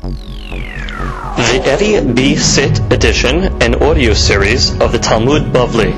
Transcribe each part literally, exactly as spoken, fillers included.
The Eddie B. Sit edition and audio series of the Talmud Bavli.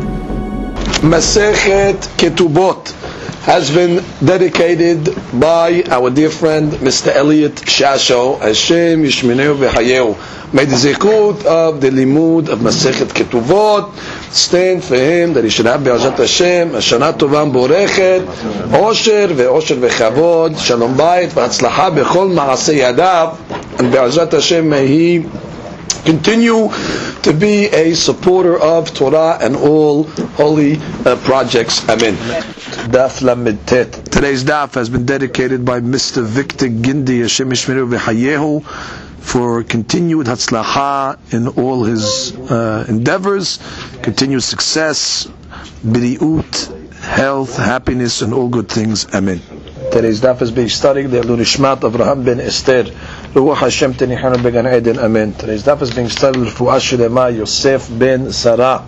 Masechet Ketubot has been dedicated by our dear friend Mister Elliot Shasho. Hashem Yishmeneu v'Hayeu. May the zikut of the limud of Masechet Ketubot stand for him, that he should have be'ezrat Hashem a shana tova borechet, osher ve'osher ve'chavod, shalom bayit v'hatzlacha b'chol ma'aseh yadav, and be'ezrat Hashem may he continue to be a supporter of Torah and all holy uh, projects. Amen. Daf Lamed Tet. Today's daf has been dedicated by Mister Victor Gindi, Hashem Yishmeru v'Hayehu, for continued hatzlacha in all his uh, endeavors, continued success, biriut, health, happiness, and all good things. Amen. Today's daf is being studied the Nishmat of Avraham ben Esther. Ruach Hashem tenihanu began Eden. Amen. Today's daf is being studied Refuah Shlema Yosef ben Sarah,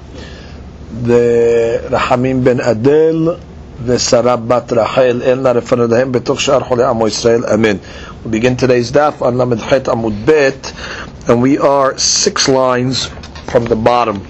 the Rahamim ben Adel, the Sarah bat Rachel. Elna referendahem betoch shar cholei Amo Yisrael. Amen. We begin today's daf on Lamed Het Amud Bet, and we are six lines from the bottom.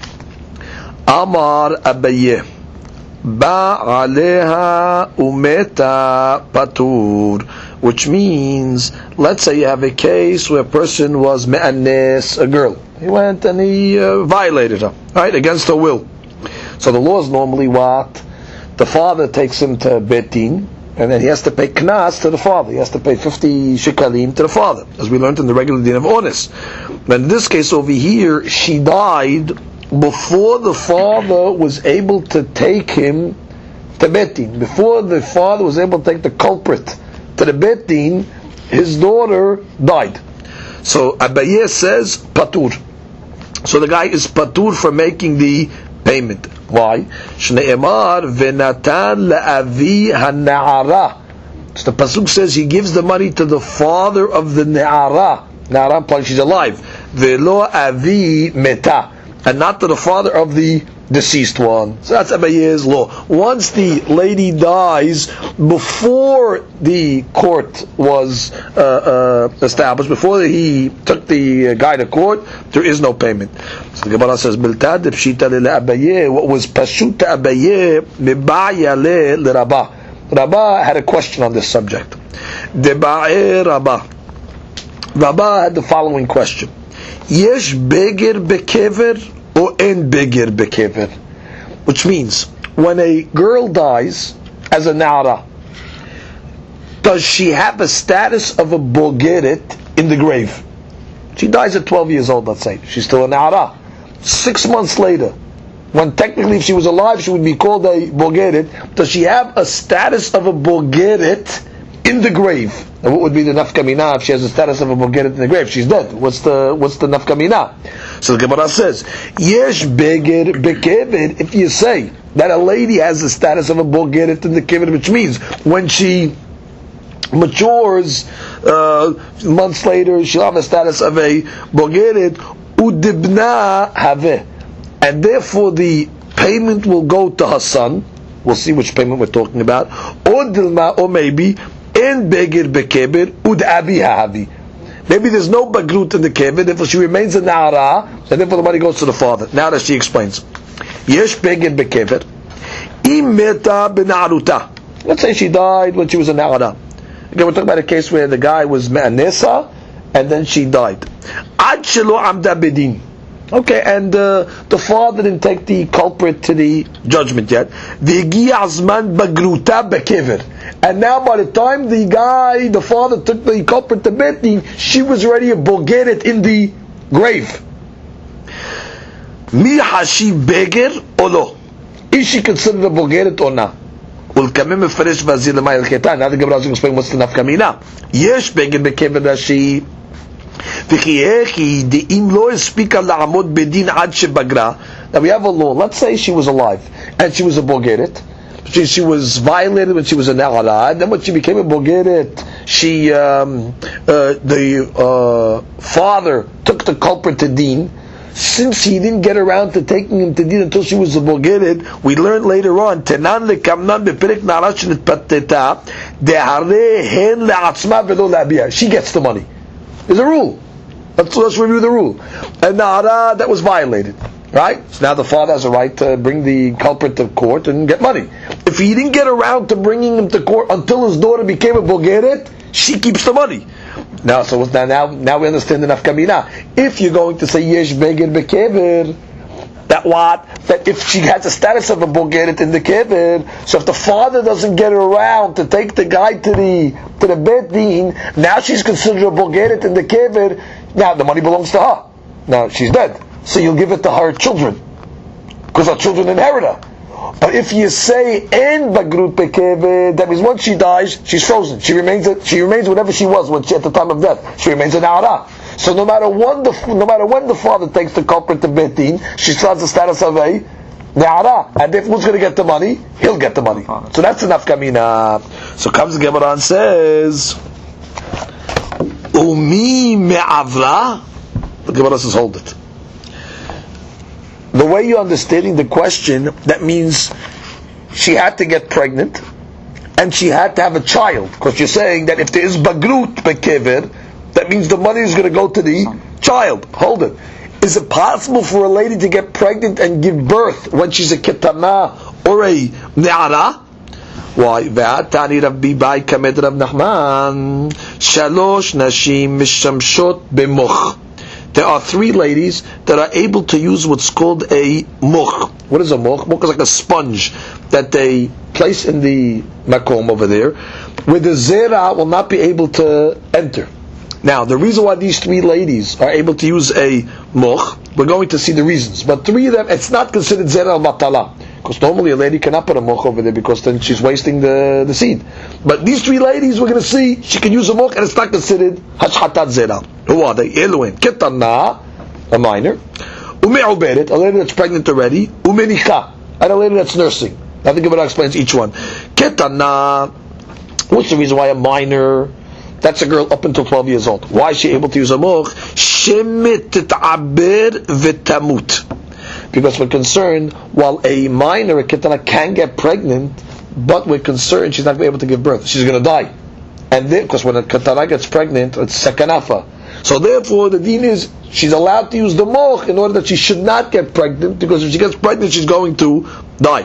Amar Abaye Ba aleha umeta patur, which means, let's say you have a case where a person was me'anes, a girl. He went and he uh, violated her, right, against her will. So the law is normally what? The father takes him to Beit Din, and then he has to pay knas to the father. He has to pay fifty shekalim to the father, as we learned in the regular din of onis. But in this case over here, she died before the father was able to take him to Beit Din. Before the father was able to take the culprit to the Beit Din, his daughter died. So Abaye says patur. So the guy is patur for making the payment. Why? Shne'emar v'natan la'avi ha'na'ara. So the pasuk says he gives the money to the father of the ne'ara. Ne'ara implies she's alive. Ve'lo avi meta, and not to the father of the deceased one. So that's Abaye's law. Once the lady dies before the court was uh, uh, established, before he took the guy to court, there is no payment. So the Gemara says, "Miltad pshita le Abaye." What was pashut to Abaye, mibaya le le Rabba. Rabba had a question on this subject. Deba'e Rabba. Rabba had the following question: Yesh beger bekever or en beger bekever? Which means, when a girl dies as a nara, does she have a status of a bogeret in the grave? She dies at twelve years old, let's say. She's still a nara. Six months later, when technically if she was alive she would be called a bogeret, does she have a status of a bogeret in the grave? And what would be the nafka mina if she has the status of a bogeret in the grave? She's dead. What's the what's the nafka mina? So the Gemara says, Yesh beger bekever. If you say that a lady has the status of a bogeret in the kever, which means when she matures uh, months later, she'll have the status of a bogeret, udibna have, and therefore the payment will go to her son. We'll see which payment we're talking about. Or dilma, or maybe in beger bekeber ud abi havi. Maybe there's no bagrut in the kever, therefore she remains a nara, and therefore the money goes to the father. Now that she explains, yesh beger bekever imeta benaruta. Let's say she died when she was a nara. Again, we're talking about a case where the guy was me'anesa and then she died. Ad shelo amda bedin. Okay, and uh, the father didn't take the culprit to the judgment yet. V'giya azman bagruta bekever. And now by the time the guy, the father took the culprit to Beit Din, she was already a bogeret in the grave. Mi hashi beger or lo? Is she considered a bogeret or not? Ulkamim mefresh vazir lemay al-ketan. Now the Gemara is going to explain what's the nafka mina. Yesh beger bekever rashi. Now we have a law. Let's say she was alive and she was a bogeret. She, she was violated when she was a na'ara, and then when she became a bogeret, she um, uh, the uh, father took the culprit to din. Since he didn't get around to taking him to din until she was a bogeret, we learned later on tenan lekamnan beperek na'ara shenitpateta dehare hen le'atzma v'lo le'abiyah. She gets the money. There's a rule. Let's, let's review the rule. And Na'ara that was violated. Right? So now the father has a right to bring the culprit to court and get money. If he didn't get around to bringing him to court until his daughter became a Bogeret, she keeps the money. Now, so now, now, now we understand the nafkamina. If you're going to say yesh begir bekever, that what? That if she has the status of a Bogeret in the kever, so if the father doesn't get her around to take the guy to the to the Bet Din, now she's considered a Bogeret in the kever. Now the money belongs to her. Now she's dead. So you'll give it to her children, because her children inherit her. But if you say en bagrut bekeved, that means once she dies, she's frozen. She remains she remains whatever she was when she, at the time of death. She remains an na'ara. So no matter when the no matter when the father takes the culprit to Bet Din, she still has the status of a na'ara. And if who's going to get the money, he'll get the money. So that's enough kamina. So comes the Gemara and says, Umi me'avra. The Gemara says, hold it. The way you're understanding the question, that means she had to get pregnant and she had to have a child. Because you're saying that if there is bagrut bekever, that means the money is going to go to the child. Hold it. Is it possible for a lady to get pregnant and give birth when she's a ketana or a ne'ara? Why? Ve'atani Rabbi Bai kamed Rav Nachman shalosh nashim mishamshot b'moch. There are three ladies that are able to use what's called a moch. What is a moch? Moch is like a sponge that they place in the makom over there, where the zera will not be able to enter. Now, the reason why these three ladies are able to use a moch, we're going to see the reasons. But three of them, it's not considered zera al-batala. Because normally a lady cannot put a moch over there because then she's wasting the, the seed. But these three ladies, we're going to see, she can use a moch and it's not considered hashhatat zera. Who are they? Eluin. Ketana, a minor. Ume'uberet, a lady that's pregnant already. Umenikha, and a lady that's nursing. I think Gemara explains each one. Ketana, what's the reason why a minor, that's a girl up until twelve years old. Why is she able to use a moch? Shemit tit'aber v'tamut. Because we're concerned, while a minor, a ketana, can get pregnant, but we're concerned she's not going to be able to give birth. She's going to die. And because when a ketana gets pregnant, it's sakanafa. So therefore, the deen is, she's allowed to use the moch in order that she should not get pregnant, because if she gets pregnant, she's going to die.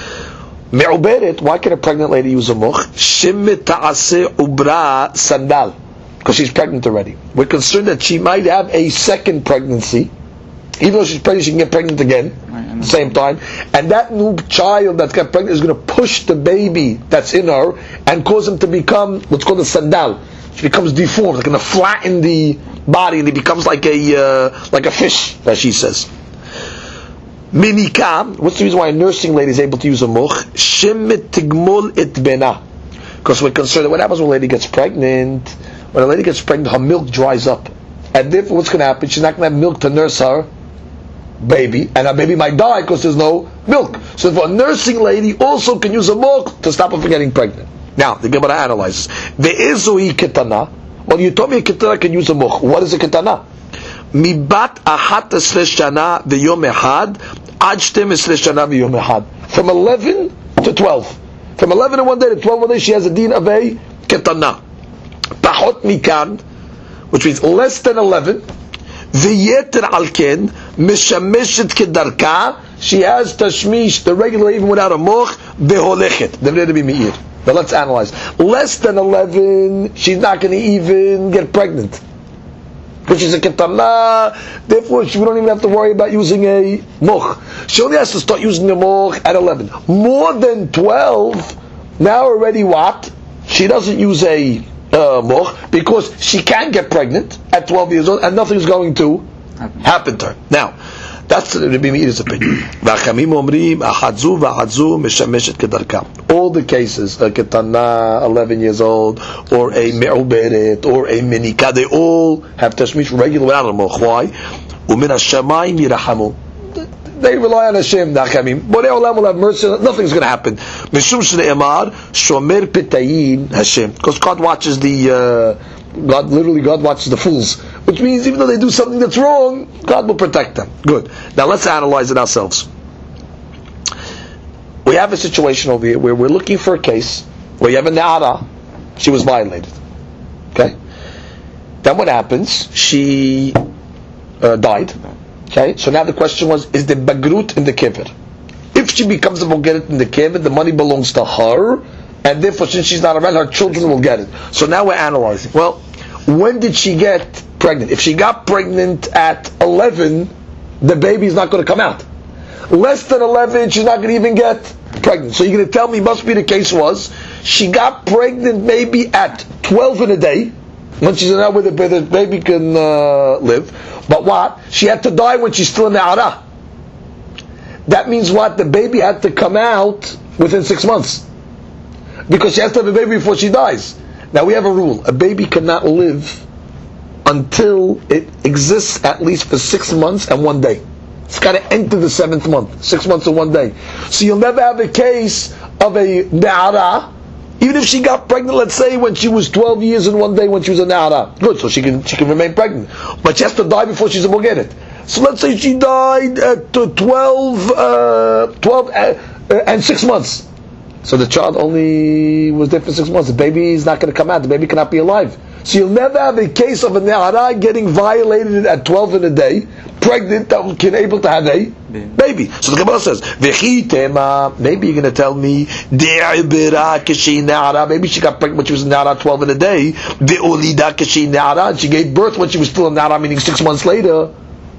Me'uberet, why can a pregnant lady use a moch? Shemit ta'aseh ubra sandal. Because she's pregnant already. We're concerned that she might have a second pregnancy. Even though she's pregnant, she can get pregnant again at the same time. And that new child that's got pregnant is going to push the baby that's in her and cause him to become what's called a sandal. She becomes deformed, like going to flatten the body, and he becomes like a uh, like a fish, as she says. Minika, what's the reason why a nursing lady is able to use a moch? Shemet tigmol et bena. Because we're concerned that what happens when a lady gets pregnant, when a lady gets pregnant, her milk dries up. And therefore what's going to happen? She's not going to have milk to nurse her baby, and her baby might die because there's no milk. So for a nursing lady also can use a moch to stop her from getting pregnant. Now, the Gemara analyzes. Ve'ezoi ketana. Well, you told me a ketana can use a moch. What is a ketana? Mibat ahat esre shana v'yom ehad ad shtem esre shana v'yom ehad. From eleven to twelve. From eleven in one day to twelve one day, she has a deen of a ketana. Pachot mikan, which means less than eleven. V'yeter alken mishameshet kedarka. She has tashmish, the regular, even without a moch. Ve'holechet. They're ready to be me'ir. But let's analyze. Less than eleven, she's not going to even get pregnant. Because she's a ketana, therefore she, we don't even have to worry about using a moch. She only has to start using the moch at eleven. More than twelve, now already what? She doesn't use a uh, moch because she can get pregnant at twelve years old and nothing's going to happen to her. Now, that's the Rabbi Meir's opinion. All the cases, a ketana, eleven years old, or a me'uberet, or a minika, they all have tashmish regular without a moch. Why? Umin hashamayim yirahamu. They rely on Hashem, Nachamim. Borei Olam will have mercy. Nothing's going to happen. Mishum shne'emar shomer pitayim Hashem. Because God watches the, uh, God, literally God watches the fools. Which means even though they do something that's wrong, God will protect them. Good. Now let's analyze it ourselves. We have a situation over here where we're looking for a case where you have a na'ara, she was violated. Okay? Then what happens? She uh, died. Okay, so now the question was, is the bagrut in the kever? If she becomes a Bogeret in the kever, the money belongs to her, and therefore since she's not around, her children will get it. So now we're analyzing. Well, when did she get pregnant? If she got pregnant at eleven, the baby's not going to come out. Less than eleven, she's not going to even get pregnant. So you're going to tell me, must be the case was, she got pregnant maybe at twelve in a day, when she's not where the, where the baby can uh, live. But what? She had to die when she's still in the Ara. That means what? The baby had to come out within six months. Because she has to have a baby before she dies. Now we have a rule. A baby cannot live until it exists at least for six months and one day. It's got to enter the seventh month. Six months and one day. So you'll never have a case of a Na'ara, even if she got pregnant, let's say, when she was twelve years and one day when she was a Na'ara. Good, so she can she can remain pregnant. But she has to die before she's a Bogeret. So let's say she died at twelve, uh, twelve uh, uh, and six months. So the child only was there for six months. The baby is not going to come out. The baby cannot be alive. So you'll never have a case of a Na'ara getting violated at twelve in a day, pregnant, that can able to have a baby. So the Gemara says, V'chitema, maybe you're going to tell me, De'ibira kashi Na'ara, maybe she got pregnant when she was a Na'ara twelve in a day, Ve'olida kashi Na'ara, and she gave birth when she was still a Na'ara, meaning six months later.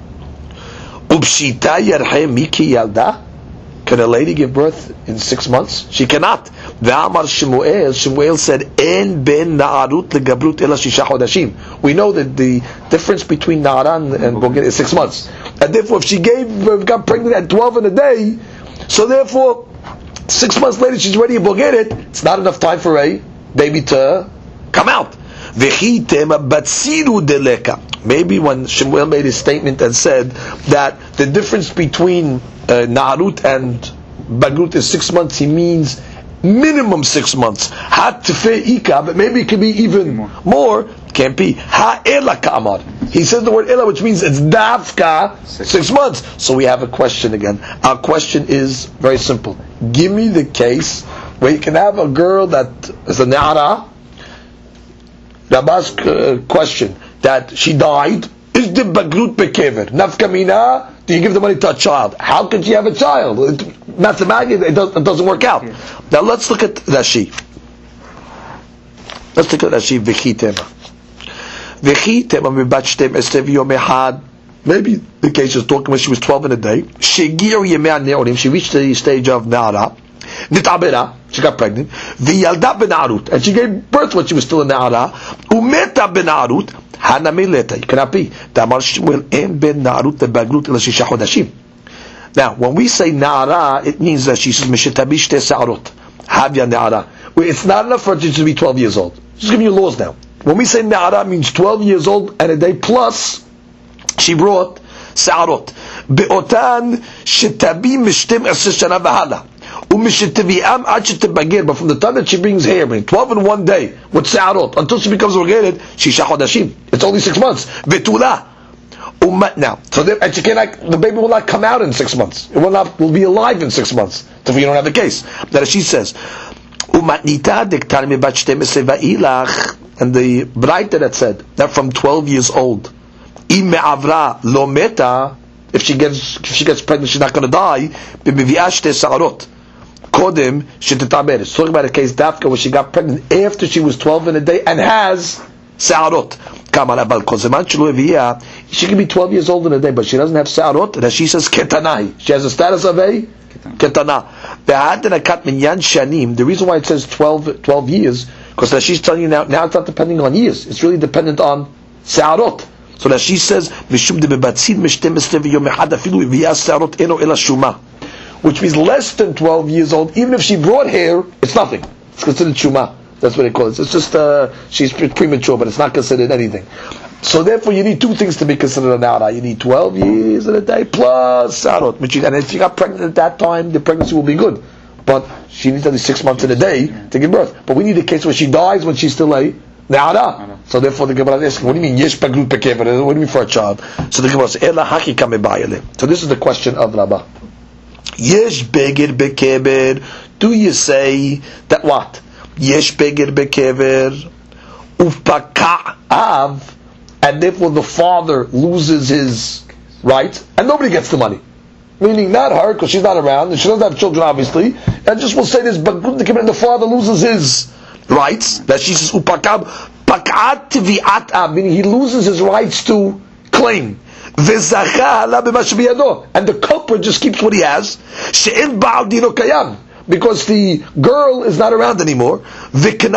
Ubshita yarhe miki yalda. Can a lady give birth in six months? She cannot. V'amar Shemuel, Shemuel said, En ben na'arut legabrut ela shisha chodashim. We know that the difference between na'ara and, and bogeret is six months. And therefore, if she gave, got pregnant at twelve in a day, so therefore, six months later she's already a bogeret, it's not enough time for a baby to come out. V'chitema batsiru deleka. Maybe when Shemuel made his statement and said that the difference between uh, Na'arut and Bagrut is six months, he means minimum six months. Ha tefe ika, but maybe it could be even more. more. Can't be. Ha ela ka'amar. He says the word ela, which means it's davka, six. six months. So we have a question again. Our question is very simple. Give me the case where you can have a girl that is a Na'ara. Rabba's uh, question, that she died, is the bagrut bekever? Nafka mina, do you give the money to a child? How could she have a child? It, mathematically, it, does, it doesn't work out. Yeah. Now let's look at Rashi. Let's look at Rashi. V'chitema. V'chitema mibat shtem estev yom echad. Maybe the case is talking when she was twelve in a day. Shegir yemei ne'orim. She reached the stage of na'ara. Nitabera, she got pregnant. V'yalda benarut, and she gave birth when she was still a na'ara. Umeta benarut, hana mileta. You cannot be. Damar Shmuel en ben narut lebagrut ela shisha chodashim. Now, when we say na'ara, it means that she says mishetabi shte sa'arot. Havya na'ara. It's not enough for her to be twelve years old. Just giving you laws now. When we say na'ara, it means twelve years old and a day plus. She brought sa'arot. Be'otan shetabi mishtem esr shana v'hala. But from the time that she brings hair, I mean, twelve in one day with sa'arot until she becomes organic, shisha chodashim. It's only six months. Vetula. Now, so there, and she cannot, the baby will not come out in six months. It will not will be alive in six months. So you don't have the case. That she says, and the Braita that said that from twelve years old, if she gets if she gets pregnant, she's not going to die. Kodem shetitaber. It's talking about a case Dafka where she got pregnant after she was twelve in a day and has sa'arot. She can be twelve years old in a day, but she doesn't have sa'arot. And she says ketanai. She has a status of a ketana. The reason why it says twelve, twelve years, because that she's telling you now, now it's not depending on years. It's really dependent on sa'arot. So that she says, which means less than twelve years old, even if she brought hair, it's nothing. It's considered shuma. That's what they call it. It's just, uh, she's premature, but it's not considered anything. So therefore you need two things to be considered an na'ara. You need twelve years in a day plus sa'arot. And if she got pregnant at that time, the pregnancy will be good. But she needs only six months in a day to give birth. But we need a case where she dies when she's still a na'ara. So therefore the Gemara is asking, what do you mean yesh bagrut bekever? What do you mean for a child? So the Gemara says, ela hakika mebayale. So this is the question of Rabbah. Yesh beged bekever. Do you say that what? Yesh beged bekever ufpaka av and therefore the father loses his rights, and nobody gets the money. Meaning not her, because she's not around, and she doesn't have children, obviously, and just will say this, but the father loses his rights, that she says, upakab, pak'at tvi'at ab, meaning he loses his rights to claim. And the culprit just keeps what he has, because the girl is not around anymore. Which means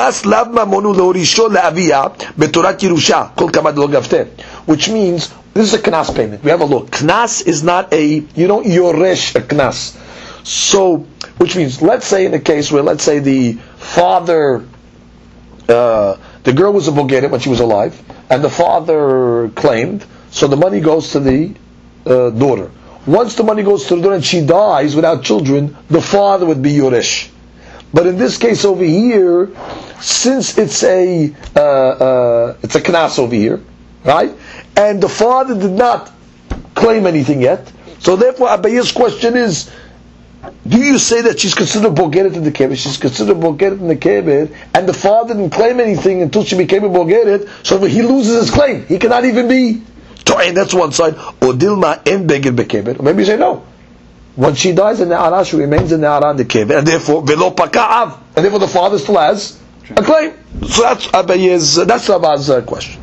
this is a knas payment. We have a law. Knas is not a, you don't yoresh a knas. So, which means, let's say in a case where, let's say the father, uh, the girl was a bogeret when she was alive, and the father claimed, so the money goes to the uh, daughter. Once the money goes to the daughter and she dies without children, the father would be yoresh. But in this case over here, since it's a uh, uh, it's a knas over here, right? And the father did not claim anything yet, so therefore Abaye's question is, do you say that she's considered bogeret in the kebet? She's considered bogeret in the kebet, and the father didn't claim anything until she became a bogeret, so he loses his claim. He cannot even be to'en. That's one side. Or dilma en beged bekebet. Maybe you say no. When she dies in the Ne'ara, she remains in the Ne'ara in the kebet, and therefore velo paka'av, and therefore the father still has a claim. So that's Abaye's, that's Rabba's uh, question.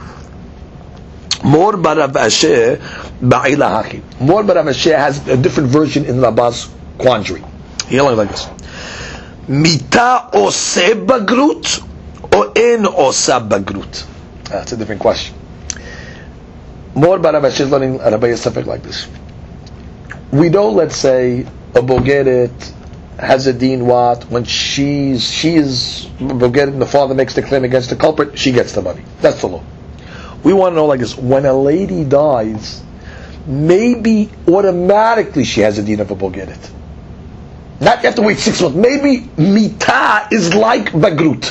Mor bar Rav Asher ba'ila haki. Mor bar Rav Asher has a different version in Rabba's quandary. He only like this: Mita ose bagrut or en osa bagrut. That's a different question. More bar Rav Asher is learning Rabbi Yisafek like this. We know, let's say, a bogeret has a deen what when she's she is bogeret and the father makes the claim against the culprit, she gets the money. That's the law. We want to know like this: when a lady dies, maybe automatically she has a deen of a bogeret. Not you have to wait six months. Maybe mita is like bagrut.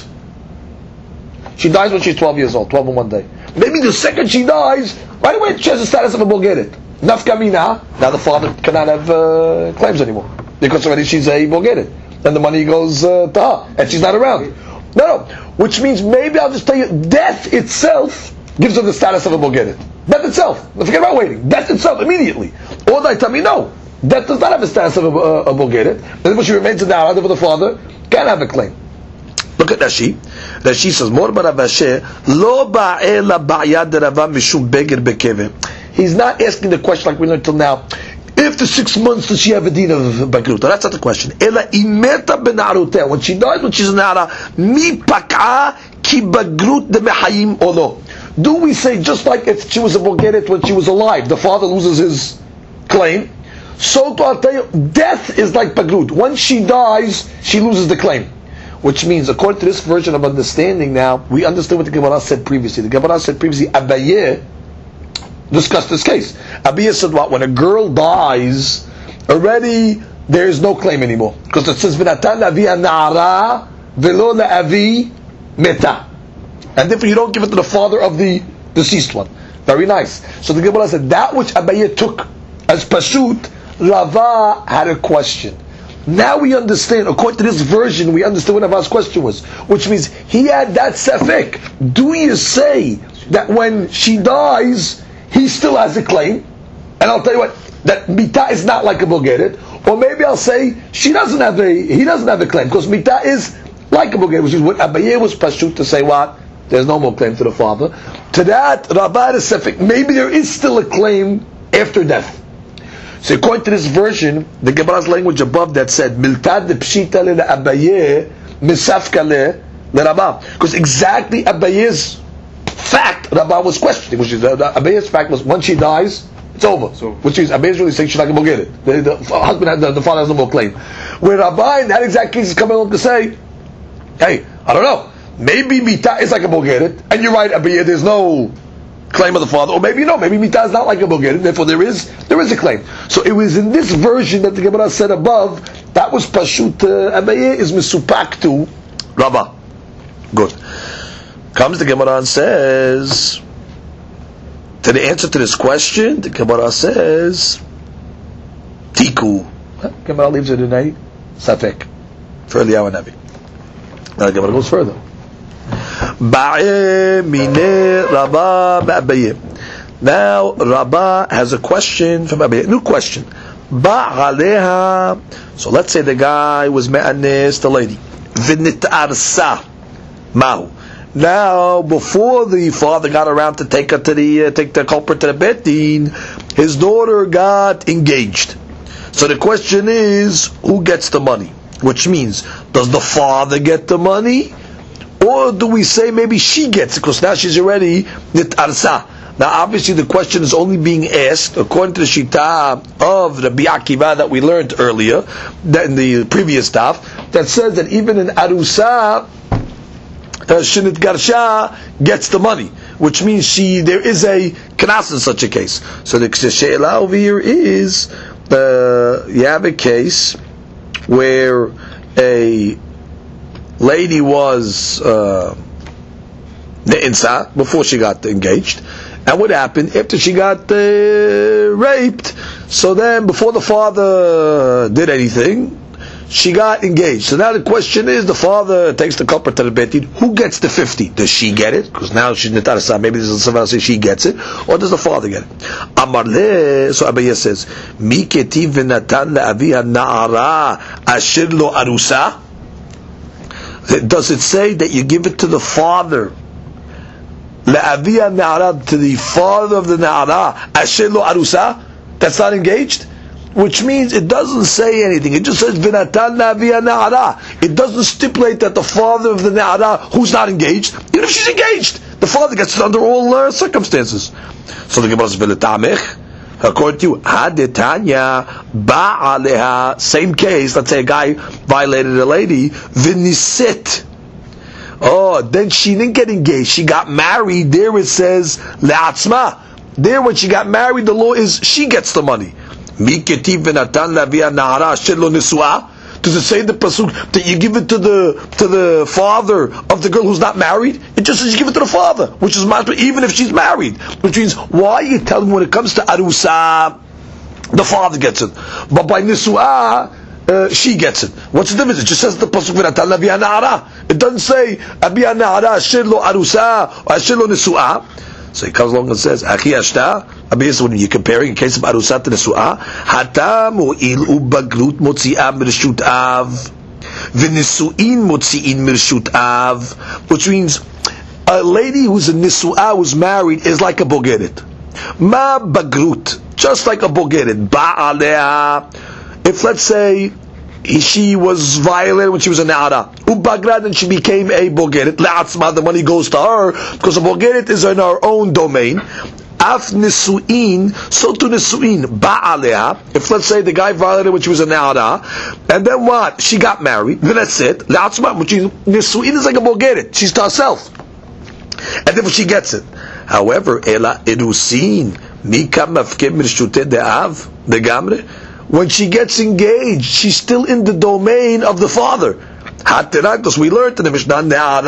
She dies when she's twelve years old, twelve in one day. Maybe the second she dies, right away she has the status of a bogeret. Nafka mina, now the father cannot have uh, claims anymore, because already she's a bogeret, and the money goes uh, to her, and she's not around. No, no, which means maybe I'll just tell you, death itself gives her the status of a bogeret. Death itself, forget about waiting. Death itself immediately. Or they tell me no, death does not have the status of a, a, a bogeret, and therefore she remains in the house, therefore the father can have a claim. Look at Rashi. Rashi says, "Mor bar Rav Asher lo ba'ela ba'yad Rava mishum beger bekeve." He's not asking the question like we learned till now. After six months, does she have a deen of bagrut? That's not the question. Ela imeta benaruteh. When she dies, when she's in nara, mi pak'a ki bagrut de mehayim olo. Do we say just like if she was a bogeret when she was alive, the father loses his claim? So to I'll tell you, death is like bagrut. Once she dies, she loses the claim. Which means, according to this version of understanding now, we understand what the Gemara said previously. The Gemara said previously, Abaye discussed this case. Abaye said what? When a girl dies, already there is no claim anymore. Because it says, V'natan la'avi na'ara v'lo la'avi meta. And therefore you don't give it to the father of the deceased one. Very nice. So the Gemara said, that which Abaye took as pashut, Rava had a question. Now we understand, according to this version, we understand what Rava's question was. Which means, he had that safek. Do you say that when she dies, he still has a claim? And I'll tell you what, that mita is not like a bogeret. Or maybe I'll say, she doesn't have a, he doesn't have a claim, because mita is like a bogeret, which is what Abaye was pashut to say what? There's no more claim to the father. To that, Rava had a safek. Maybe there is still a claim after death. So according to this version, the Gemara's language above that said, Miltad de pshita le Abaye, misafka le Rabba. Because exactly Abaye's fact, Rabba was questioning, which is, uh, Abaye's fact was, once she dies, it's over. So, which is, Abaye's really saying she's not going to get it. The, the husband, had, the, the father has no more claim. Where Rabba, in that exact case, is coming along to say, hey, I don't know, maybe Mita is like a bogeret, and you're right, Abaye, there's no claim of the father, or maybe no, maybe Mita is not like a bogeret, therefore there is there is a claim. So it was in this version that the Gemara said above, that was Pashut uh, Abaye is Misupak to Rabba. Good. Comes the Gemara and says, to the answer to this question, the Gemara says, Tiku. The Gemara leaves it in a Safek for Eliyahu Navi. Now the Gemara goes further. Ba'e mine Rabba ba'abaye. Now Rabba has a question from Abaye. New question. Ba'aleha. So let's say the guy was me'anis the lady. V'nit'arsa. Ma'u. Now, before the father got around to take her to the uh, take the culprit to the bet din, his daughter got engaged. So the question is, who gets the money? Which means, does the father get the money, or do we say maybe she gets it because now she's already nit'arsa? Now, obviously, the question is only being asked according to the shita of Rabbi Akiva that we learned earlier, that in the previous daf, that says that even in arusa, Shinit Garsha gets the money, which means she there is a knas in such a case. So the she'ela over here is uh, you have a case where a lady was uh, ne'insa before she got engaged, and what happened after she got uh, raped? So then, before the father did anything, she got engaged. So now the question is, the father takes the culprit to the bet din. Who gets the fifty? Does she get it? Because now she's nitarasa. Maybe there's someone else say she gets it, or does the father get it? Amar le. So Abaye says, Mi ketiv v'natan le'aviha na'ara asher lo arusa. Does it say that you give it to the father? Le'aviha na'ara, to the father of the na'ara asher lo arusa, that's not engaged? Which means it doesn't say anything. It just says v'natan le'aviha na'ara. It doesn't stipulate that the father of the na'ara, who's not engaged, even if she's engaged, the father gets it under all uh, circumstances. So the Gemara says v'letamech. According to you, hadetanya ba'aleha. Same case. Let's say a guy violated a lady. V'nisit. Oh, then she didn't get engaged. She got married. There it says le'atzma. There, when she got married, the law is she gets the money. Does it say in the pasuk that you give it to the to the father of the girl who's not married? It just says you give it to the father, which is even if she's married. Which means, why are you telling me when it comes to arusa, the father gets it, but by nisua, uh, she gets it? What's the difference? It just says the pasuk v'natan le'aviha na'ara. It doesn't say aviha na'ara asher lo arusa or asher lo nisua. So he comes along and says, Achi Ashta, Abiyas, when you're comparing in case of Arusat and Nesu'ah, Hatam u'il u'baglut motzi'ah mirshut av, v'nisu'in motzi'in mirshut av, which means a lady who's a Nisu'ah, who's married, is like a bogeret. Ma bagrut, just like a bogeret. Ba'alea, if let's say, she was violated when she was a na'ara. Ubagrad, and she became a bogeret. La'atzma, the money goes to her, because a bogeret is in our own domain. Af nisu'in, so to nisu'in, ba'aleha. If let's say the guy violated when she was a na'ara, and then what? She got married, then that's it. La'atzma, which is, nisu'in is like a bogeret. She's to herself. And then she gets it. However, ela erusin, mika mafke mirshute de'av, de gamre. When she gets engaged, she's still in the domain of the father. Because we learned in the Mishnah,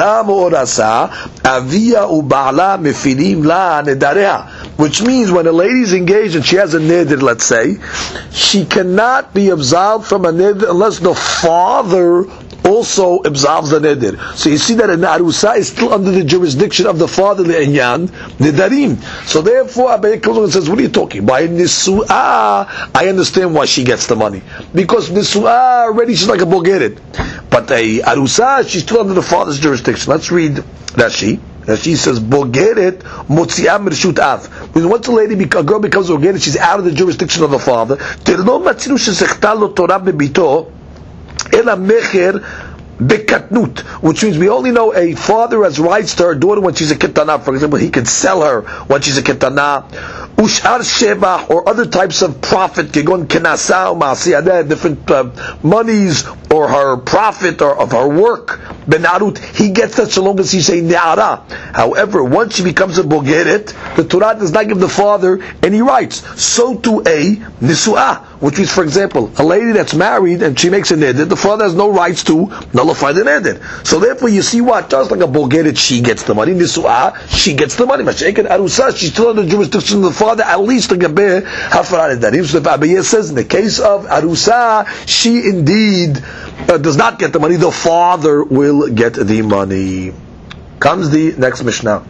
which means when a lady's engaged and she has a neder, let's say, she cannot be absolved from a neder unless the father also absolves the neder. So you see that an arusa is still under the jurisdiction of the father, the inyan, nedarim. So therefore, Abaye comes and says, what are you talking? By nisu'ah, I understand why she gets the money. Because nisu'ah already, she's like a bogeret. But a arusa, she's still under the father's jurisdiction. Let's read Rashi. Rashi says, bogeret motzi'ah mirshut av. Because once a lady, a girl becomes bogeret, she's out of the jurisdiction of the father. Terlo matzinu shesechta lo Torah bebito, ela mecher bekatnut, which means we only know a father has rights to her daughter when she's a ketana. For example, he could sell her when she's a ketana. Ushar sheba, or other types of profit, kegon kenasa u'ma'asiyah, different uh, monies or her profit or of her work. Benarut, he gets that so long as he's a ne'ara. However, once she becomes a bogeret, the Torah does not give the father any rights. So to a nisu'ah, which means, for example, a lady that's married and she makes a neder, the father has no rights to nullify the neder. So therefore, you see what? Just like a bogeret, she gets the money. Nisu'ah, she gets the money. Mashiach and arusa, she's still under the jurisdiction of the father, at least to gabeh hafara nedarim. So the Abaye says, in the case of arusa, she indeed uh, does not get the money. The father will get the money. Comes the next Mishnah.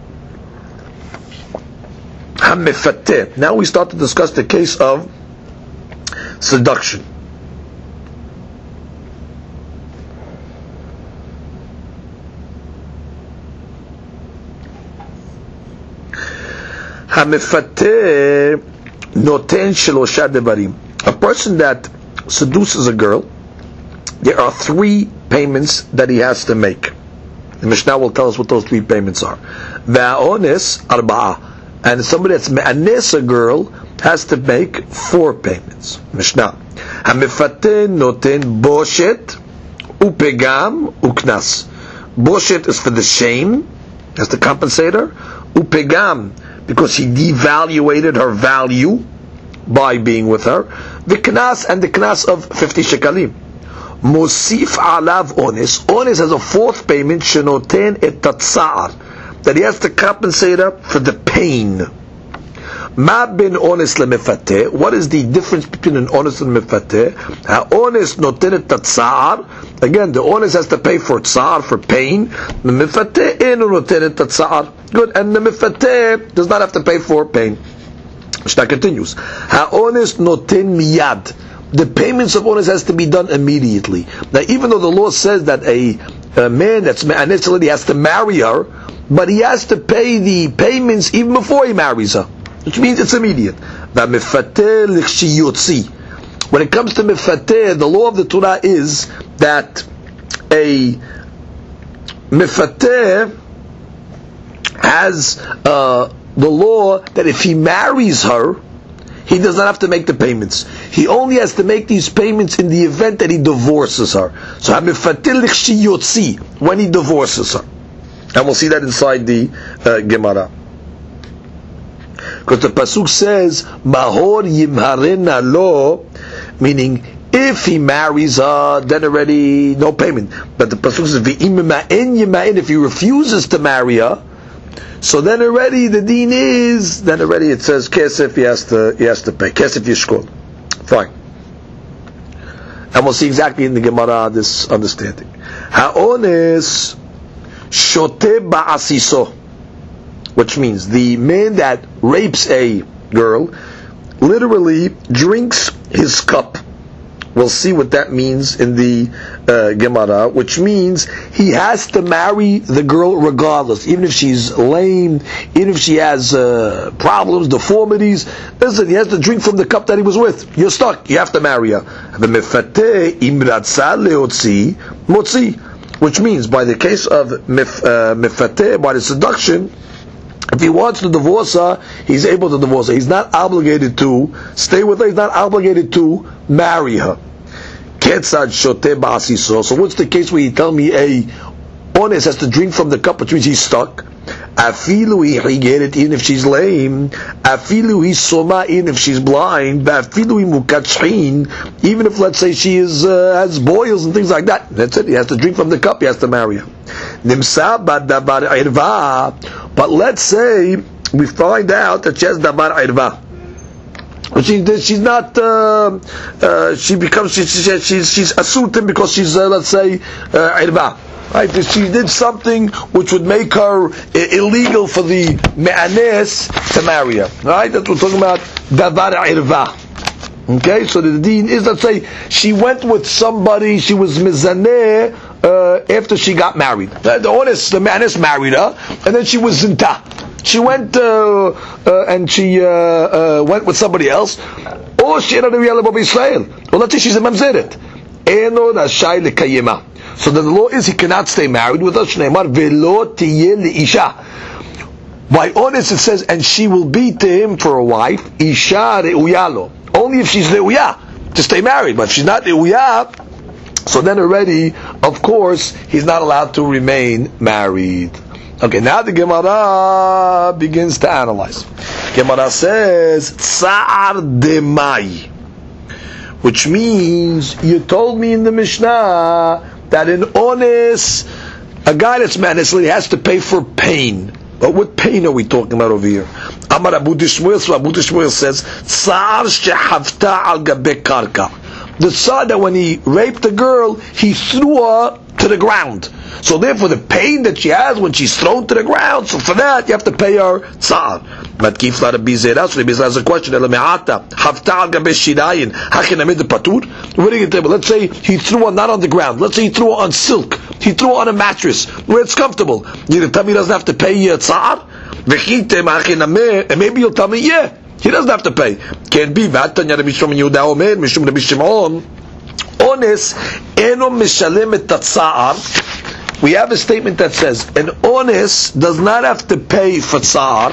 Hamifatteh. Now we start to discuss the case of seduction. Hamifatteh noten shelosha devarim. A person that seduces a girl, there are three payments that he has to make. The Mishnah will tell us what those three payments are. Va'ones arba'ah. And somebody that's me'anes a girl has to make four payments. Mishnah. Hamifatteh noten boshet upegam uknas. Boshet is for the shame, as the compensator. Upegam, because he devaluated her value by being with her. The knas, and the knas of fifty shekalim. Mosif alav ones. Ones has a fourth payment, shenoten et tatsa'ar, that he has to compensate her for the pain. Ma bin ones lemefateh. What is the difference between an ones and mefateh? Ha ones noten et tatsa'ar. Again, the ones has to pay for tsa'ar, for pain. The mefateh eno noten et tatsa'ar. Good. And the mefateh does not have to pay for pain. Mishnah continues. Ha ones noten miyad. The payments of ones has to be done immediately. Now, even though the law says that a, a man that's me'anes already has to marry her, but he has to pay the payments even before he marries her, which means it's immediate. When it comes to mefateh, the law of the Torah is that a mefateh has uh, the law that if he marries her, he does not have to make the payments. He only has to make these payments in the event that he divorces her. So when he divorces her. And we'll see that inside the uh, Gemara. Because the Pasuk says, Mahor yimharena lo, meaning if he marries her, then already no payment. But the Pasuk says, V'im ma'en yima'en, if he refuses to marry her, so then already the deen is, then already it says kesef, he has to he has to pay. Kesef yishkol. Fine. And we'll see exactly in the Gemara this understanding. Ha'ones shote ba'asiso, which means the man that rapes a girl literally drinks his cup. We'll see what that means in the uh, Gemara, which means he has to marry the girl regardless, even if she's lame, even if she has uh, problems, deformities. Listen, he has to drink from the cup that he was with. You're stuck. You have to marry her. Which means, by the case of mefateh, by the seduction, if he wants to divorce her, he's able to divorce her. He's not obligated to stay with her. He's not obligated to marry her. So what's the case where you tell me a ones has to drink from the cup, which means he's stuck? Afilu he get it even if she's lame. Afilu he soma even if she's blind. Afilu he mukatchin even if, let's say, she is uh, has boils and things like that. That's it. He has to drink from the cup. He has to marry her. But let's say we find out that she has dabar irva. She, she's not. Uh, uh, she becomes. She, she, she's she's asutim because she's uh, let's say irva. Right? She did something which would make her illegal for the me'anes to marry her. Right? That's what we're talking about. Davar irva. Okay. So the deen is, let's say she went with somebody. She was mizaneh uh, after she got married. The honest, the me'anes married her, and then she was zinta. She went uh, uh, and she uh, uh, went with somebody else, or she had a real Baba Israel. Or let's say she's a mamzeret. Eno rashai lekayema. So then the law is he cannot stay married with her. Shneimar velo tiyeh leisha. By honest it says, and she will be to him for a wife. Isha reuyalo. Only if she's reuya to stay married. But if she's not reuya, so then already, of course, he's not allowed to remain married. Okay, now the Gemara begins to analyze. Gemara says, Tsa'ar demai, which means you told me in the Mishnah that in ones, a guy that's manasli has to pay for pain. But what pain are we talking about over here? Amar Abu Dishmuel, so Abu Dishmuel says, Tsa'ar shehavta al gabe karka. the tzar that when he raped the girl, he threw her to the ground. So therefore, the pain that she has when she's thrown to the ground, so for that you have to pay her tzar. But kif la Rabbi Zera, so Rabbi Zera has a question. Elameata hafta al gabe shidayin hakin amid the patur. What do you get? Let's say he threw her not on the ground. Let's say he threw her on silk. He threw her on a mattress where it's comfortable. You can tell me he doesn't have to pay uh, tzar. And maybe you'll tell me, yeah, he doesn't have to pay. Can be Vatanya Rabbi Shimon Yehuda Omer Mishum Rabbi Shimon Ones eno mishalem et tzar. We have a statement that says an honest does not have to pay for tzar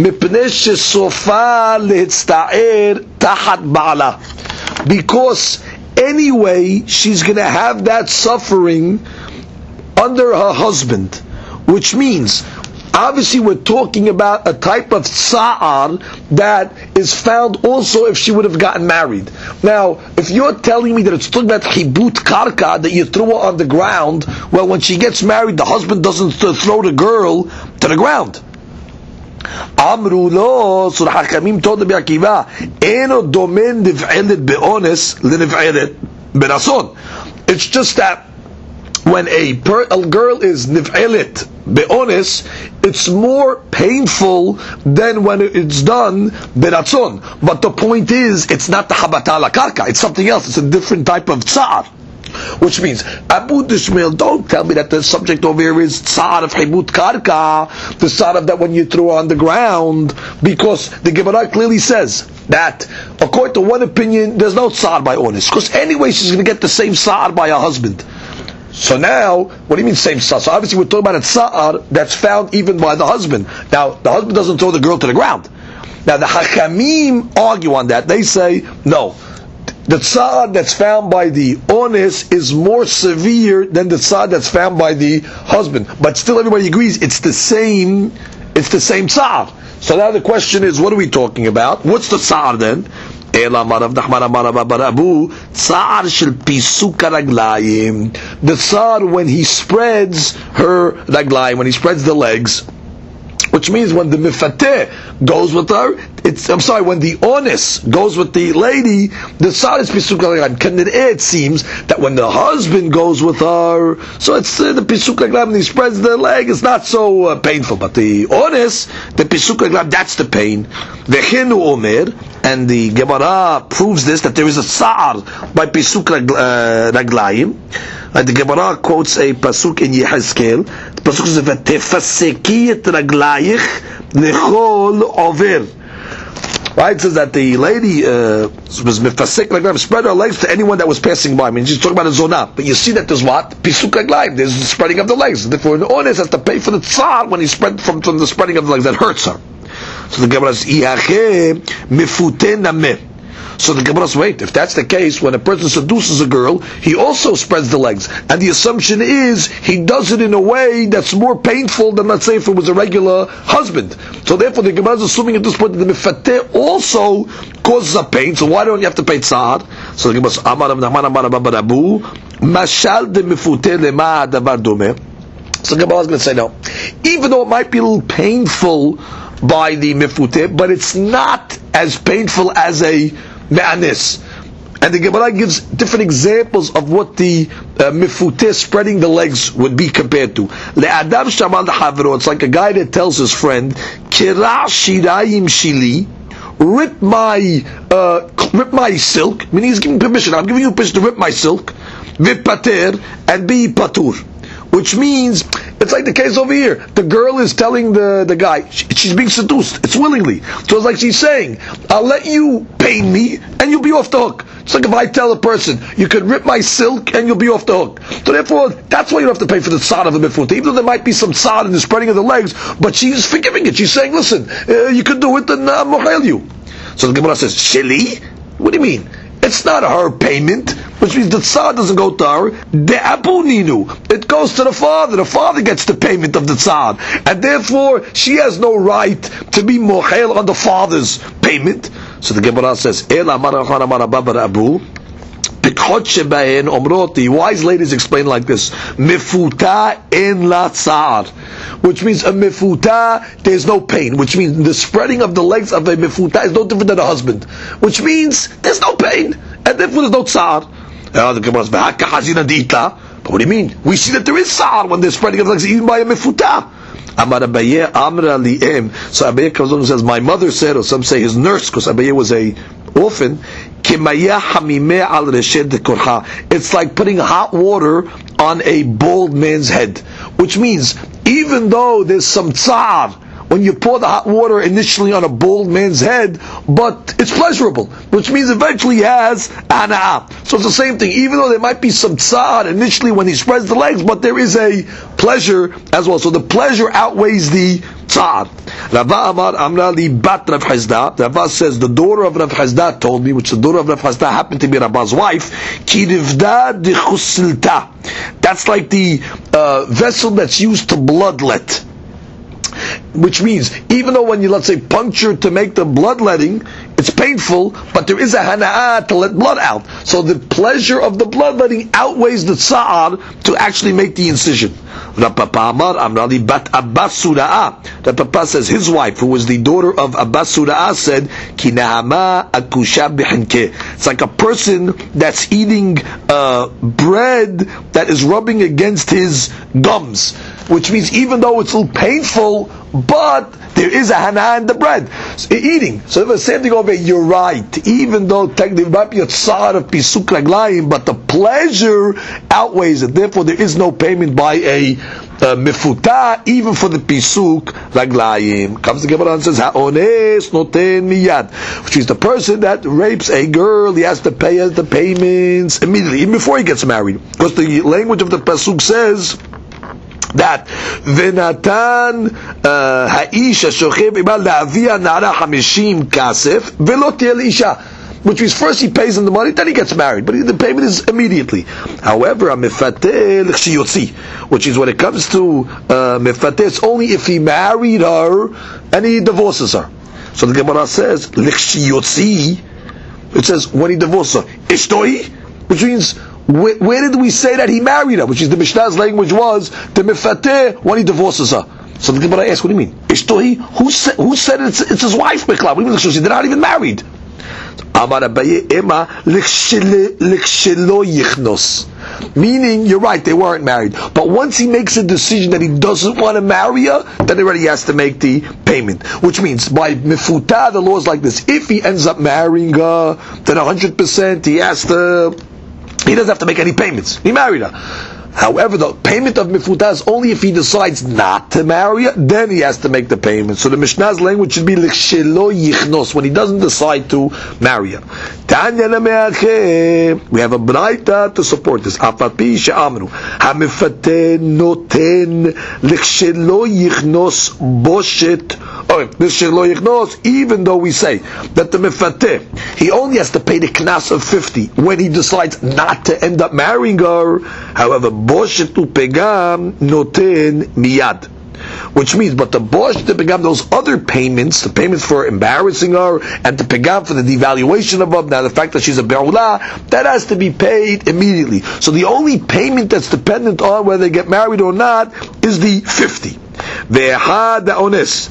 because anyway she's going to have that suffering under her husband, which means obviously we're talking about a type of tsa'ar that is found also if she would have gotten married. Now, if you're telling me that it's talking about hibut karka, that you throw her on the ground, well, when she gets married, the husband doesn't throw the girl to the ground. Amru lo, so the Hakamim told the Akiva, eno domen niv'elet be'ones l'niv'elet berason. It's just that when a, per, a girl is niv'elet be'ones, it's more painful than when it's done beratzon. But the point is, it's not the habata la karka. It's something else. It's a different type of tsar. Which means, Abu Dishmael, don't tell me that the subject over here is tsar of hibut karka, the tsar of that when you throw on the ground, because the Gemara clearly says that, according to one opinion, there's no tsar by ones, because anyway she's going to get the same tsar by her husband. So now, what do you mean same tsar? So obviously we're talking about a tsar that's found even by the husband. Now, the husband doesn't throw the girl to the ground. Now, the Hakamim argue on that. They say, no, the tsar that's found by the ones is more severe than the tsar that's found by the husband. But still everybody agrees it's the same, it's the same tsar. So now the question is, what are we talking about? What's the tsar then? The tsar when he spreads her raglayim, when he spreads the legs, which means when the mifateh goes with her, it's, I'm sorry, when the ones goes with the lady, the tsar is pisuk raglayim. It seems that when the husband goes with her, so it's uh, the pisuk raglayim, when he spreads the leg, it's not so uh, painful. But the ones, the pisuk raglayim, that's the pain. Vechenu omer, and the Gemara proves this, that there is a tsar by pisuk raglayim. Uh, the Gemara quotes a pasuk in Yehezkel. The pasuk says, "V'tefaseki et raglayich lechol over." Right, it says that the lady uh, was mefasek raglayim, spread her legs to anyone that was passing by. I mean, she's talking about a zonah, but you see that there's what pisuk raglayim. There's the spreading of the legs. Therefore, the ones has to pay for the tsar when he spread from, from the spreading of the legs that hurts her. So the Gemara says, "Iache mefuten nameh." So the Gemara says, wait, if that's the case, when a person seduces a girl, he also spreads the legs. And the assumption is, he does it in a way that's more painful than, let's say, if it was a regular husband. So therefore, the Gemara is assuming at this point that the mefateh also causes a pain, so why don't you have to pay tzar? So the Gemara says, Amar Rav Nachman Amar Rabba bar Abu, Mashal de mefuteh lema davar domeh. So the Gemara is going to say, no. Even though it might be a little painful by the mefuteh, but it's not as painful as a me'anis. And the Gemara gives different examples of what the uh, mefuteh spreading the legs would be compared to. Le'adam shamal d'havro, it's like a guy that tells his friend, Kira shirayim shili, rip my uh, rip my silk, meaning he's giving permission, I'm giving you permission to rip my silk, vipater, and be patur. Which means, it's like the case over here. The girl is telling the, the guy, she, she's being seduced. It's willingly. So it's like she's saying, I'll let you pain me, and you'll be off the hook. It's like if I tell a person, you can rip my silk, and you'll be off the hook. So therefore, that's why you don't have to pay for the tzad of the mefuteh. Even though there might be some tzad in the spreading of the legs, but she's forgiving it. She's saying, listen, uh, you can do it, and I'll mochel you. So the Gemara says, Sheli? What do you mean? It's not her payment, which means the tzar doesn't go to her. The abu ninu, it goes to the father. The father gets the payment of the tzar, and therefore she has no right to be mochel on the father's payment. So the Gemara says, "El amar Rav amar Abba bar Abu." The wise ladies explain like this: Mefuta en la tzar, which means a mefuta, there's no pain. Which means the spreading of the legs of a mefuta is no different than a husband. Which means there's no pain. and therefore there's no tsar. Uh, the Gemara says, but what do you mean? We see that there is tsar when they're spreading it like even by a mefuta. Amar Abaye Amra Li'em. So Abaye comes along and says, my mother said, or some say his nurse, because Abaye was a orphan, it's like putting hot water on a bald man's head. Which means, even though there's some tsar when you pour the hot water initially on a bald man's head, but it's pleasurable, which means eventually he has ana'ah. So it's the same thing, even though there might be some tsar initially when he spreads the legs, but there is a pleasure as well. So the pleasure outweighs the tsar. Rava Amar Amra li bat Rav Hizda. Rava says, the daughter of Rav Hizda told me, which the daughter of Rav Hizda happened to be Rava's wife, ki rivda de chusilta. That's like the uh, vessel that's used to bloodlet. Which means, even though when you, let's say, puncture to make the bloodletting, it's painful, but there is a hana'ah to let blood out. So the pleasure of the bloodletting outweighs the tsa'ar to actually make the incision. Rapapa Amar Amrali Bat Abbas Sura'ah. Rapapa says his wife, who was the daughter of Abbas Sura'ah, said, Ki nahama akusha bihinke. It's like a person that's eating uh, bread that is rubbing against his gums. Which means even though it's a little painful, but there is a hana in the bread. So, eating. So the same thing over here, you're right. Even though technically it might be a tsar of pisuk raglayim, but the pleasure outweighs it. Therefore there is no payment by a uh, mifuta, even for the pisuk raglayim. Comes the Gemara and says, ha'ones noten miyad. Which is the person that rapes a girl, he has to pay the payments immediately, even before he gets married. Because the language of the pasuk says that v'natan ha'isha shochev imal la'avia nara hamishim kasef v'lo tiyeh isha, which means first he pays him the money, then he gets married, but the payment is immediately. However, a mefateh l'chshiyotzi, which is when it comes to uh, mefateh, it's only if he married her and he divorces her. So the Gemara says l'chshiyotzi, it says when he divorces her, ishtoi, which means Where, where did we say that he married her? Which is the Mishnah's language was the mefateh when he divorces her. So the Gemara asks, what do you mean? Ishtohi? Who said, who said it's, it's his wife, Mikla? What do you mean? They're not even married. Amar Abaye Ema likshelo yichnos. Meaning, you're right, they weren't married. But once he makes a decision that he doesn't want to marry her, then already has to make the payment. Which means, by mifuta, the law is like this. If he ends up marrying her, then one hundred percent he has to... He doesn't have to make any payments. He married her. However, the payment of mifuta is only if he decides not to marry her, then he has to make the payment. So the Mishnah's language should be l'chshelo yichnos, when he doesn't decide to marry her. Tanya leme'acheh. We have a braita to support this. Afapi she'amru hamifateh noten l'chshelo yichnos boshet. Oh, even though we say that the mefateh, he only has to pay the knas of fifty when he decides not to end up marrying her. However, boshet upegam noten miyad, which means, but the boshet upegam, those other payments, the payments for embarrassing her and the pegam for the devaluation of her, now the fact that she's a be'ula, that has to be paid immediately. So the only payment that's dependent on whether they get married or not is the fifty. Ve'ehad ha'ones.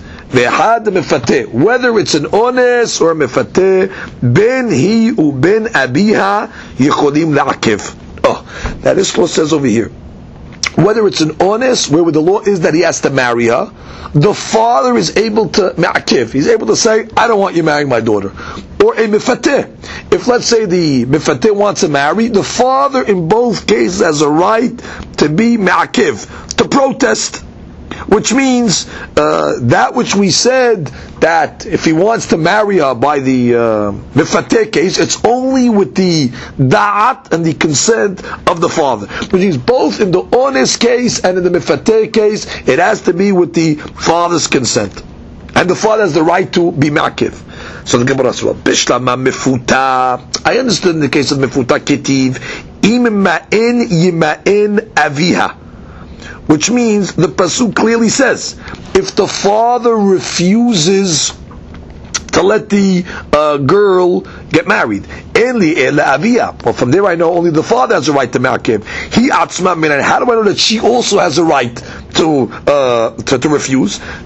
Whether it's an ones or a mefateh, ben hi u ben abiha yicholim la'akev. Oh, now this law says over here, whether it's an ones, where the law is that he has to marry her, the father is able to ma'akev. He's able to say, I don't want you marrying my daughter. Or a mefateh. If let's say the mefateh wants to marry, the father in both cases has a right to be ma'akev, to protest. Which means uh, that which we said that if he wants to marry her by the mefateh uh, case, it's only with the da'at and the consent of the father. Which means both in the honest case and in the mefateh case, it has to be with the father's consent, and the father has the right to be ma'akiv. So the Gemara says, "Bishlama mefuta." I understood in the case of mefuta ketiv, im ma'en yima'en aviha. Which means the pasuk clearly says, if the father refuses to let the uh, girl get married, well, from there I know only the father has a right to ma'akev. He atzma minan. How do I know that she also has a right to uh, to, to refuse?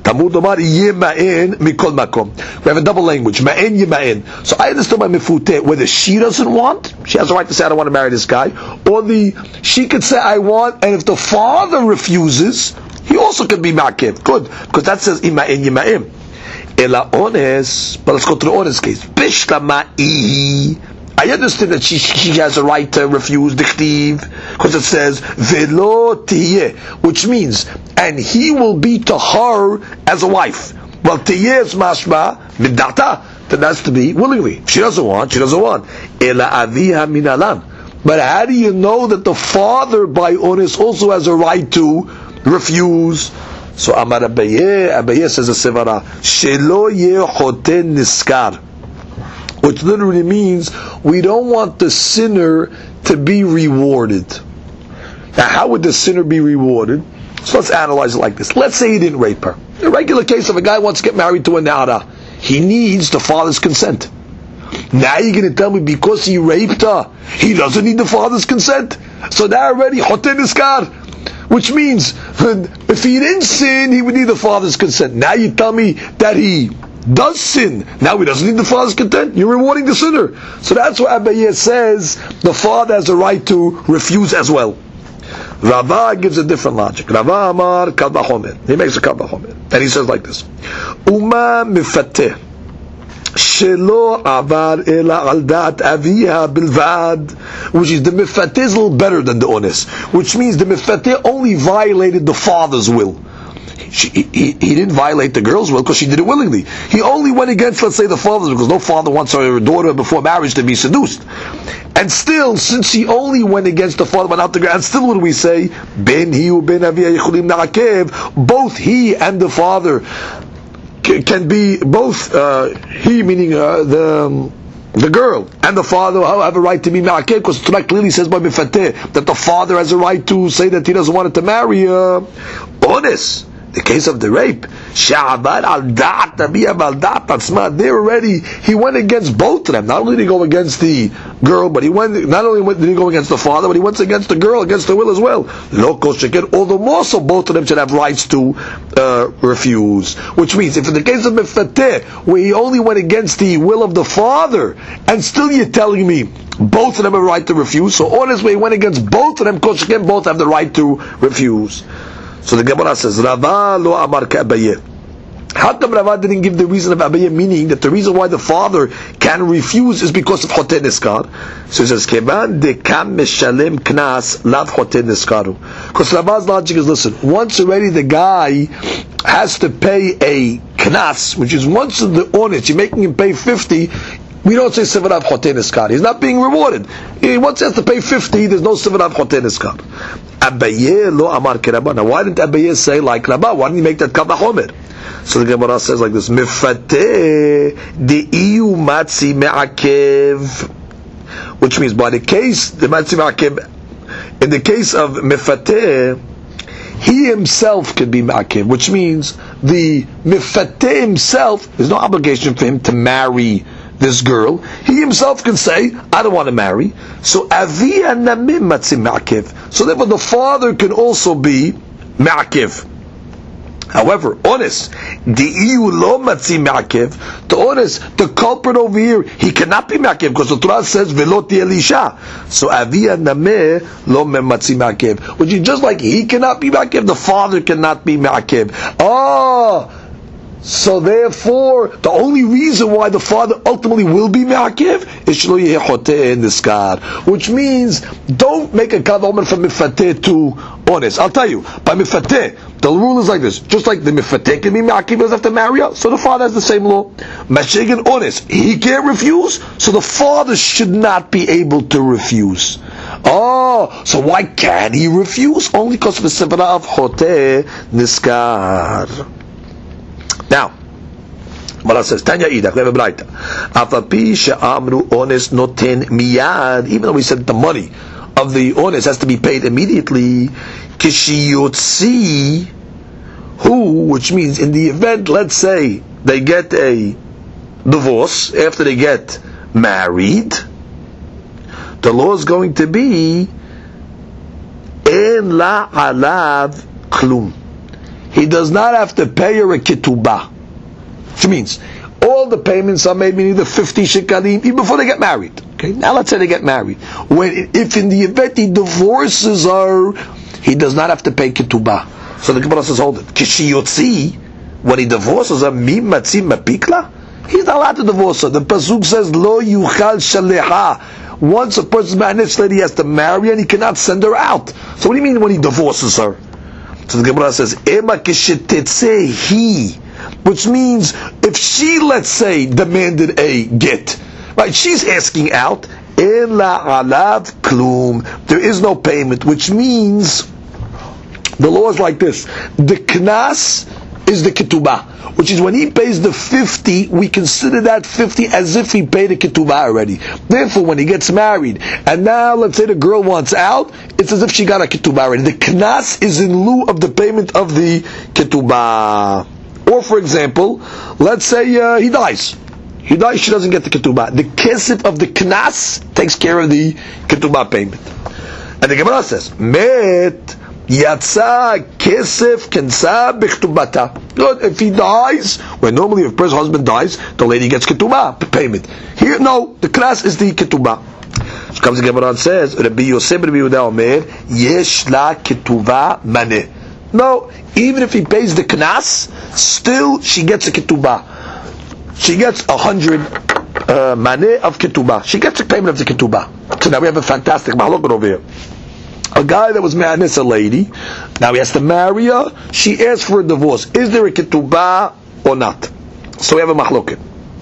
Tamud Omar Yema'in Mikol Makom. We have a double language. Ma'in Yema'in. So I understood by Mifuteh, whether she doesn't want, she has the right to say, I don't want to marry this guy, or the, she could say, I want, and if the father refuses, he also could be Ma'akev. Good. Because that says Ima'in Yema'in. Ela Ones, but let's go to the Ones case. Bishla Ma'i. I understand that she, she has a right to refuse the Dichtiv, because it says Velo Tiyeh, which means, and he will be to her as a wife. Well, Tiyeh is mashma midata, that has to be willingly. If she doesn't want, she doesn't want. Ela aviha minalan. But how do you know that the father by Ones also has a right to refuse? So Amar Abaye, Abaye says a sevara, Shelo yeh choten niskar, which literally means we don't want the sinner to be rewarded. Now, how would the sinner be rewarded? So let's analyze it like this. Let's say he didn't rape her. A regular case of a guy wants to get married to a nara. He needs the father's consent. Now you're going to tell me because he raped her, he doesn't need the father's consent? So now already, choten niskar, which means if he didn't sin, he would need the father's consent. Now you tell me that he does sin, now he doesn't need the father's consent. You're rewarding the sinner. So that's why Abaye says the father has a right to refuse as well. Rava gives a different logic. Rava Amar Kal Vachomer. He makes a Kal Vachomer, and he says like this: Uma mifateh shelo avar ela al da'at aviha bilvad, which is the mifateh is a little better than the ones, which means the mifateh only violated the father's will. She, he, he didn't violate the girl's will because she did it willingly. He only went against, let's say, the father's, because no father wants her daughter before marriage to be seduced. And still, since he only went against the father, went out the girl, and still what do we say? Ben hiu ben avia yichulim na'akev. Both he and the father can be, both uh, he meaning uh, the um, the girl and the father have a right to be ma'akev, because Torah clearly says by mifateh that the father has a right to say that he doesn't want it to marry uh, Ones. The case of the rape, Sha'abar al da'at nabiyah al da'at atzma. There already he went against both of them. Not only did he go against the girl, but he went. Not only did he go against the father, but he went against the girl, against the will as well. Lo kol sheken. All the more so, both of them should have rights to uh, refuse. Which means, if in the case of Mefateh, where he only went against the will of the father, and still you're telling me both of them have a right to refuse. So honest, where he went against both of them, kol sheken, both have the right to refuse. So the Gemara says, Rava lo amar ka'Abaye. How come Rava didn't give the reason of Abaye, meaning that the reason why the father can refuse is because of choten niskar? So he says, Kevan de kam meshalem knas lav choten niskaru. Because Rava's logic is, listen, once already the guy has to pay a knas, which is once the honest, you're making him pay fifty, we don't say sevarav choten niskar. He's not being rewarded. He once he has to pay fifty, there's no sevarav choten niskar. Abaye lo amar kerabah. Now why didn't Abaye say like Rabah? Why didn't he make that Kal Vachomer? So the Gemara says like this: Mifateh de iyu matzi me'akev, which means by the case the matzi me'akev, in the case of Mifateh, he himself can be me'akev, which means the Mifateh himself, there's no obligation for him to marry this girl. He himself can say, I don't want to marry. So avia namim matzim ma'akev. So therefore the father can also be ma'akev. However, honest, di'iyu lo matzim ma'akev. The honest, the culprit over here, he cannot be ma'akev because the Torah says veloti elisha. So avia nameh lo matzim ma'akev. Which is just like he cannot be ma'akev, the father cannot be ma'akev. Oh. So therefore, the only reason why the father ultimately will be me'akev is shelo yeh choteh niskar, which means don't make a Kal Vachomer from mifateh to honest. I'll tell you, by mifateh, the rule is like this: just like the mifateh can be me'akev, he doesn't have to marry her, so the father has the same law. Mashiach honest, he can't refuse, so the father should not be able to refuse. Oh, so why can he refuse? Only because of the sevara of choteh niskar. Now, Mara says, Tanya Idach, we have a braita. Afapi she'amru ones noten miyad, even though we said the money of the ones has to be paid immediately, kishiyotzi, who, which means in the event, let's say, they get a divorce, after they get married, the law is going to be, en la alav klum. he does not have to pay her a ketubah. Which means, all the payments are made, meaning the fifty shekalim, even before they get married. Okay, now let's say they get married. When, if in the event he divorces her, he does not have to pay ketubah. So the Gemara says, hold it. Kishiyotzi, when he divorces her, mi matzi mapikla? He's not allowed to divorce her. The pasuk says, lo yuchal shaleha. Once a person's married, this lady has to marry and he cannot send her out. So what do you mean when he divorces her? So the Gemara says, ema kishetetse he. Which means, if she, let's say, demanded a get, right, she's asking out, en la alav klum. There is no payment, which means, the law is like this. The knas is the ketubah, which is when he pays the fifty, we consider that fifty as if he paid a ketubah already. Therefore, when he gets married, and now let's say the girl wants out, it's as if she got a ketubah already. The knas is in lieu of the payment of the ketubah. Or, for example, let's say uh, he dies. He dies, she doesn't get the ketubah. The kesef of the knas takes care of the ketubah payment. And the Gemara says, Met yatsa kesef kensa b'chtubata. Good. If he dies, when normally if a person's husband dies, the lady gets ketubah payment. Here, no, the knas is the ketubah. So comes the Gemara and says, Rabbi Yosef Rabbi Yehuda Omer, yesh la ketubah maneh. No, even if he pays the knas, still she gets a ketubah. She gets a hundred uh, maneh of ketubah. She gets a payment of the ketubah. So now we have a fantastic mahloket over here. A guy that was married to a lady, now he has to marry her. She asks for a divorce. Is there a ketubah or not? So we have a mahloket.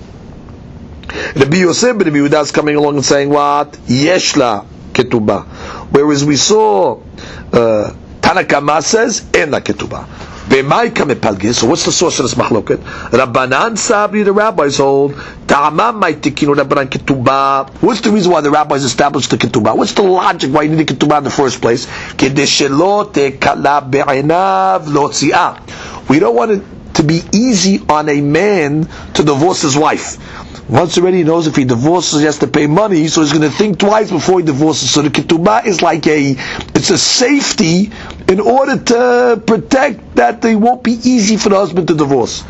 Rabbi Yosef ben Rabbi Yehuda is coming along and saying what? Yeshla ketubah. Whereas we saw uh, Tanakama says, en la ketubah. So what's the source of this mahloket? Rabbanan Sabri, the rabbis hold, Ta'amam maitikinu Rabbanan ketubah. What's the reason why the rabbis established the ketubah? What's the logic why you need a ketubah in the first place? We don't want it to be easy on a man to divorce his wife. Once already he knows if he divorces, he has to pay money, so he's going to think twice before he divorces. So the ketubah is like a, it's a safety in order to protect that it won't be easy for the husband to divorce.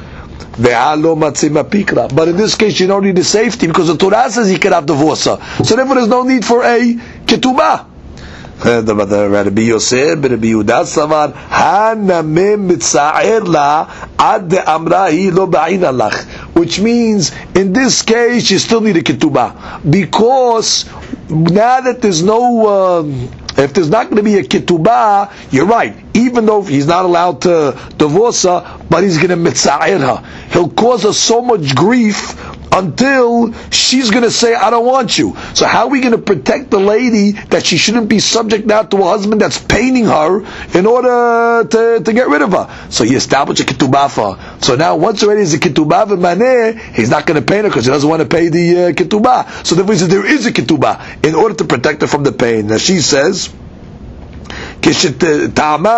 But in this case, you don't need the safety because the Torah says he cannot divorce her. So therefore, there's no need for a ketubah. Rabbi Yosef, Rabbi Yehuda Savar, Hanamim mitza'er la ad amrahi lo ba'ina lach. Which means, in this case, you still need a ketubah. Because, now that there's no, um, if there's not going to be a ketubah, you're right. Even though he's not allowed to divorce her, but he's going to mitza'er her. He'll cause her so much grief until she's going to say, I don't want you. So how are we going to protect the lady that she shouldn't be subject now to a husband that's paining her in order to, to get rid of her? So he established a ketubah for her. So now once already is a ketubah v'maneh, he's not going to pay her because he doesn't want to pay the uh, ketubah. So therefore he says there is a ketubah in order to protect her from the pain. Now she says, Okay, so therefore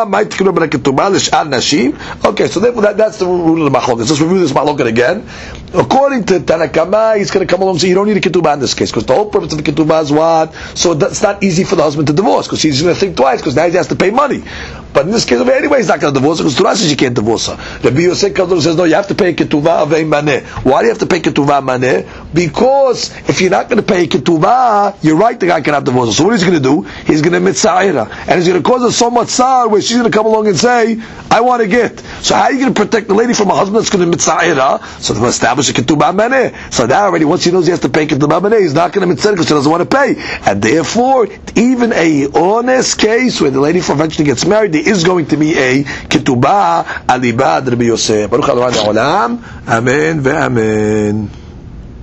that, that's the rule of the machlokes. Let's review this machlokes again. According to Tanakama, he's going to come along and say you don't need a ketubah in this case because the whole purpose of the ketubah is what? So it's not easy for the husband to divorce because he's going to think twice because now he has to pay money. But in this case, anyway, he's not going to divorce her because Torah says you can't divorce her. Rabbi Yosef comes along and says no, you have to pay a ketubah of a maneh. Why do you have to pay ketubah maneh? Because if you're not going to pay a ketubah, you're right, the guy cannot divorce her. So what he's going to do? He's going to mitza'ira and he's going to cause her so much tsar where she's going to come along and say, I want to get. So how are you going to protect the lady from a husband that's going to mitza'ira? So they'll establish a ketubah maneh. So now already, once he knows he has to pay ketubah maneh, he's not going to mitza'ira because he doesn't want to pay. And therefore, even a honest case where the lady eventually gets married, there is going to be a ketubah alibad Rabbi Yosef. Baruch Adonai Olam. Amen ve'amen.